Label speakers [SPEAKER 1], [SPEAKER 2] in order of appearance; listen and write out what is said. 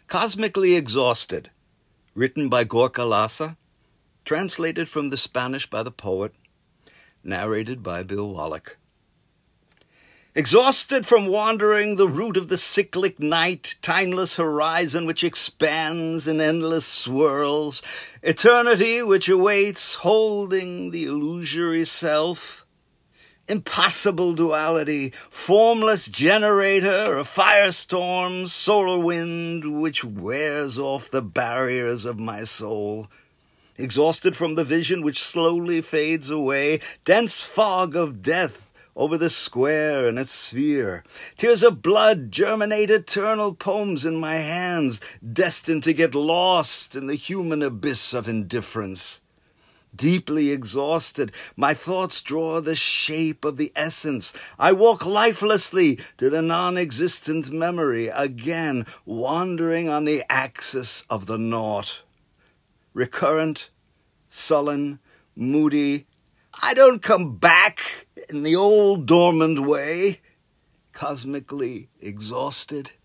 [SPEAKER 1] Cosmically Exhausted, written by Gorka Laza, translated from the Spanish by the poet, narrated by Bill Wallach. Exhausted from wandering the route of the cyclic night, timeless horizon which expands in endless swirls, eternity which awaits, holding the illusory self, impossible duality, formless generator of firestorms, solar wind which wears off the barriers of my soul. Exhausted from the vision which slowly fades away, dense fog of death over the square and its sphere. Tears of blood germinate eternal poems in my hands, destined to get lost in the human abyss of indifference. Deeply exhausted, my thoughts draw the shape of the essence. I walk lifelessly to the non-existent memory, again wandering on the axis of the naught. Recurrent, sullen, moody, I don't come back in the old dormant way. Cosmically exhausted.